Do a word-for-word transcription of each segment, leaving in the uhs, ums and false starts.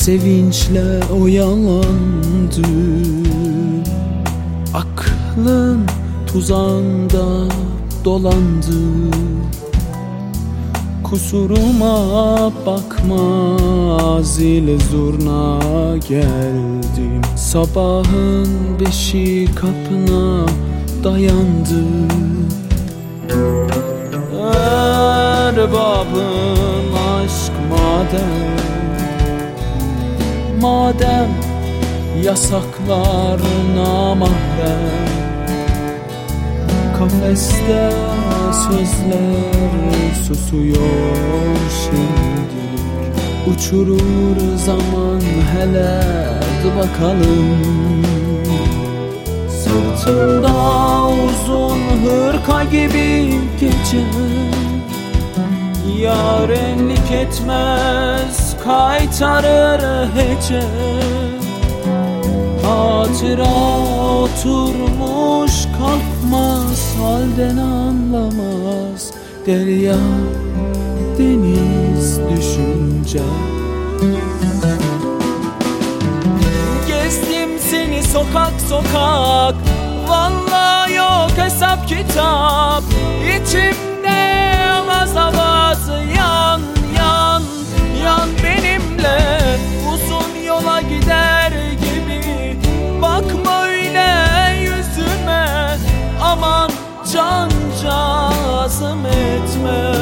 sevinçle oyalandı. Aklın tuzağında dolandı. Kusuruma bakma, zil zurna geldim. Sabahın beşi kapına dayandı. Erbabım aşk madem, madem yasaklar namahrem, kafeste sözler susuyor şimdilik. Uçurur zaman hele dur bakalım. Sırtımda uzun hırka gibi gece, yarenlik etmez kaytarır hece. Hatıra oturmuş kalkmaz, halden anlamaz derya deniz düşünce. Gezdim seni sokak sokak, vallahi yok hesap kitap. İçimde avaz avaz yan yan yan benimle. Uzun yola gider gibi bakma öyle yüzüme, aman cancağızım etme.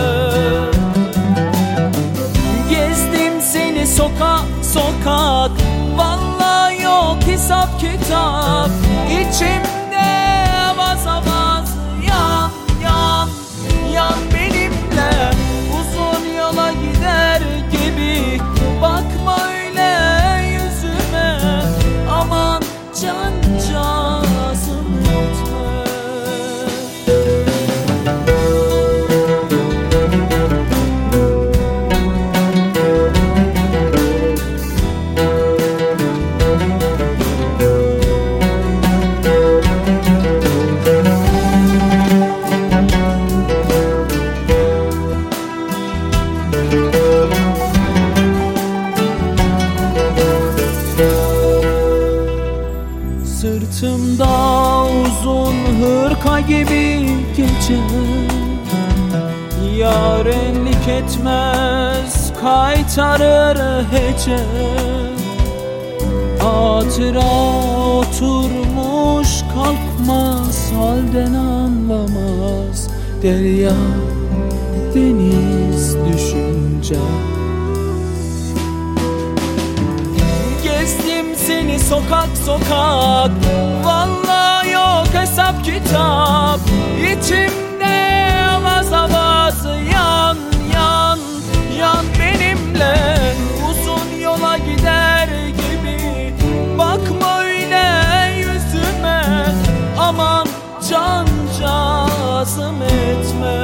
Gezdim seni sokak sokak, vallahi yok hesap kitap. İçimde avaz avaz yan yan yan benimle. Uzun yola gider gibi bakma öyle yüzüme, aman cancağızım etme. Sırtımda uzun hırka gibi gece, yarenlik etmez kaytarır hece. Hatıra oturmuş kalkmaz, halden anlamaz derya deniz düşünce. Gezdim seni sokak sokak, vallahi yok hesap kitap. İçimde avaz avaz yan yan yan benimle. Uzun yola gider gibi bakma öyle yüzüme, aman cancağızım etme.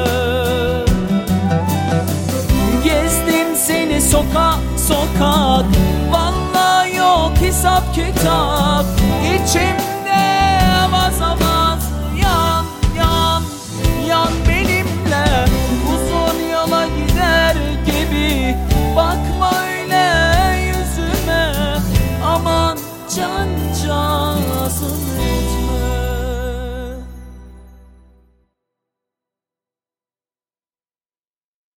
Gezdim seni sokak sokak, vallahi yok hesap kitap. İçimde avaz avaz yan yan yan benimle. Uzun yola gider gibi bakma öyle yüzüme, aman can